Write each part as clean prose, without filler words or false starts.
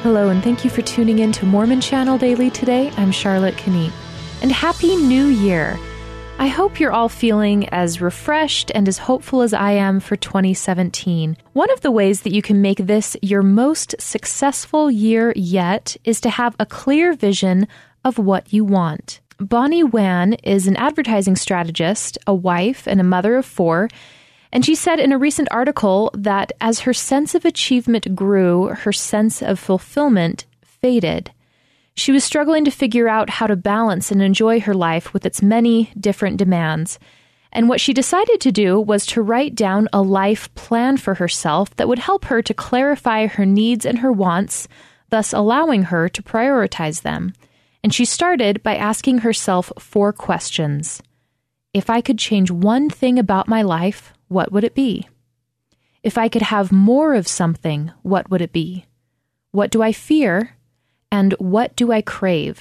Hello, and thank you for tuning in to Mormon Channel Daily today. I'm Charlotte Kniep. And Happy New Year! I hope you're all feeling as refreshed and as hopeful as I am for 2017. One of the ways that you can make this your most successful year yet is to have a clear vision of what you want. Bonnie Wan is an advertising strategist, a wife, and a mother of 4, and she said in a recent article that as her sense of achievement grew, her sense of fulfillment faded. She was struggling to figure out how to balance and enjoy her life with its many different demands. And what she decided to do was to write down a life plan for herself that would help her to clarify her needs and her wants, thus allowing her to prioritize them. And she started by asking herself 4 questions. If I could change one thing about my life, what would it be? If I could have more of something, what would it be? What do I fear? And what do I crave?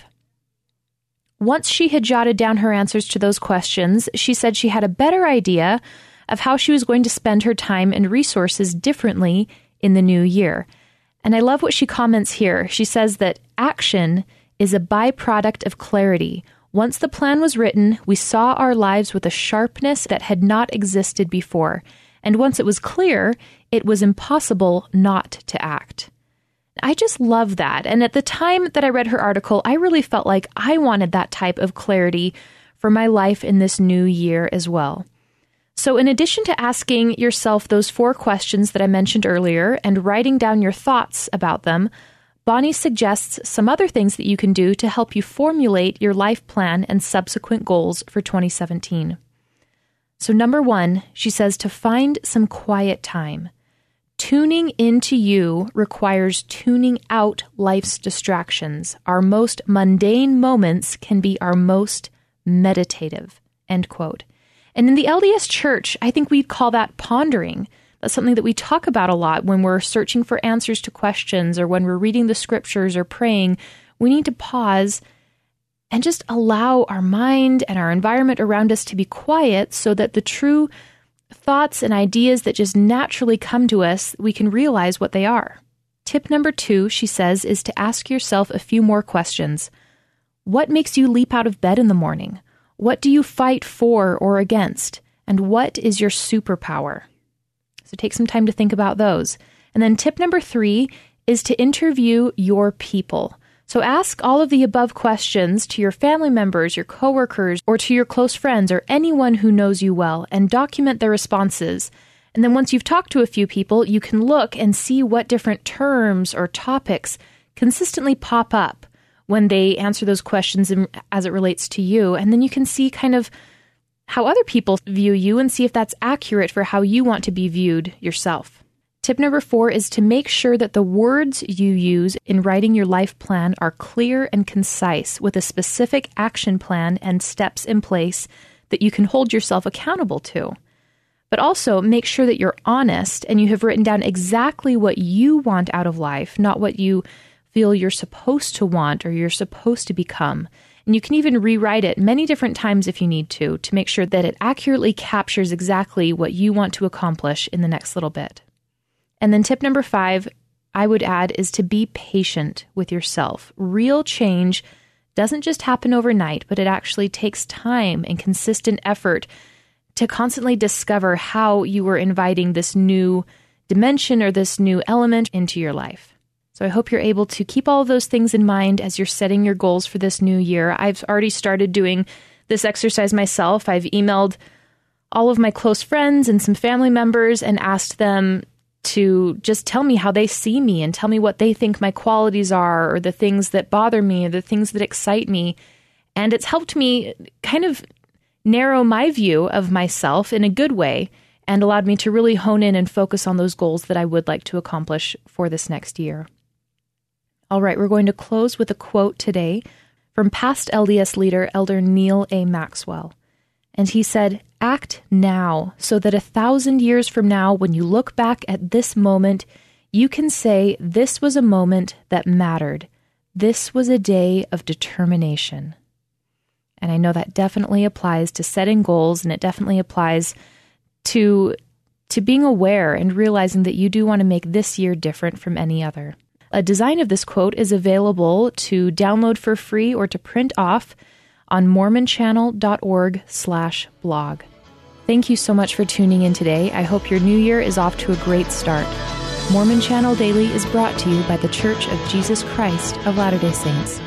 Once she had jotted down her answers to those questions, she said she had a better idea of how she was going to spend her time and resources differently in the new year. And I love what she comments here. She says that action is a byproduct of clarity. Once the plan was written, we saw our lives with a sharpness that had not existed before. And once it was clear, it was impossible not to act. I just love that. And at the time that I read her article, I really felt like I wanted that type of clarity for my life in this new year as well. So in addition to asking yourself those 4 questions that I mentioned earlier and writing down your thoughts about them, Bonnie suggests some other things that you can do to help you formulate your life plan and subsequent goals for 2017. So number 1, she says to find some quiet time. Tuning into you requires tuning out life's distractions. Our most mundane moments can be our most meditative, end quote. And in the LDS Church, I think we'd call that pondering. That's something that we talk about a lot when we're searching for answers to questions or when we're reading the scriptures or praying. We need to pause and just allow our mind and our environment around us to be quiet so that the true thoughts and ideas that just naturally come to us, we can realize what they are. Tip number 2, she says, is to ask yourself a few more questions. What makes you leap out of bed in the morning? What do you fight for or against? And what is your superpower? So take some time to think about those. And then tip number 3 is to interview your people. So ask all of the above questions to your family members, your coworkers, or to your close friends, or anyone who knows you well, and document their responses. And then once you've talked to a few people, you can look and see what different terms or topics consistently pop up when they answer those questions as it relates to you. And then you can see kind of how other people view you and see if that's accurate for how you want to be viewed yourself. Tip number 4 is to make sure that the words you use in writing your life plan are clear and concise with a specific action plan and steps in place that you can hold yourself accountable to. But also make sure that you're honest and you have written down exactly what you want out of life, not what you feel you're supposed to want or you're supposed to become. And you can even rewrite it many different times if you need to make sure that it accurately captures exactly what you want to accomplish in the next little bit. And then tip number 5, I would add, is to be patient with yourself. Real change doesn't just happen overnight, but it actually takes time and consistent effort to constantly discover how you are inviting this new dimension or this new element into your life. So I hope you're able to keep all of those things in mind as you're setting your goals for this new year. I've already started doing this exercise myself. I've emailed all of my close friends and some family members and asked them to just tell me how they see me and tell me what they think my qualities are or the things that bother me or the things that excite me. And it's helped me kind of narrow my view of myself in a good way and allowed me to really hone in and focus on those goals that I would like to accomplish for this next year. All right, we're going to close with a quote today from past LDS leader Elder Neal A. Maxwell. And he said, "Act now so that 1,000 years from now, when you look back at this moment, you can say this was a moment that mattered. This was a day of determination." And I know that definitely applies to setting goals, and it definitely applies to being aware and realizing that you do want to make this year different from any other. A design of this quote is available to download for free or to print off on mormonchannel.org/blog. Thank you so much for tuning in today. I hope your new year is off to a great start. Mormon Channel Daily is brought to you by The Church of Jesus Christ of Latter-day Saints.